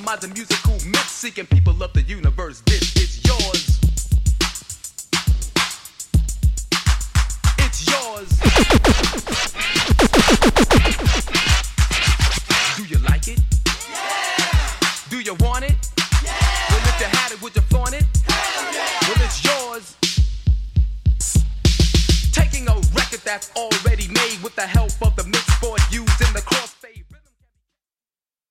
minds a musical mix, seeking people of the universe. This is yours. It's yours. Do you like it? Yeah. Do you want it? Yeah. Well, if you had it, would you flaunt it? Hell yeah. Well, it's yours. Taking a record that's already made with the help of the mix board used in the cross.